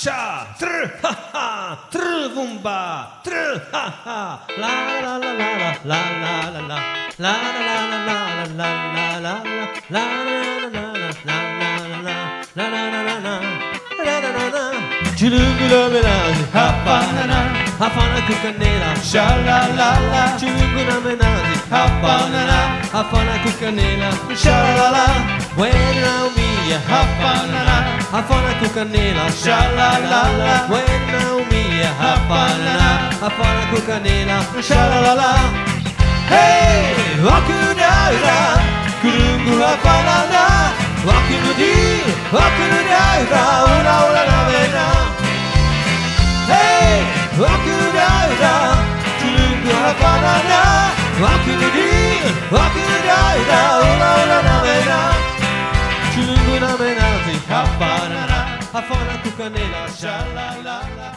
cha, tr ha ha, tr vumba, tr ha ha, la la la la la la la la la la la la la Hafana kukanela, shalalala. Chunguna menazi, hafana kukanela, shalalala. Buena mia, hafana kukanela, shalalala. Buena mia, hafana kukanela, shalalala. Hey, wakunaira, kurungu hafanana. Wakunudi, wakunaira, ura ura navena. Hey, wakunaira, kurungu hafanana. Wakunudi, wakunaira, ura ura navena. Kurungu namenazi, hafanana, hafana kukanela, shalalala.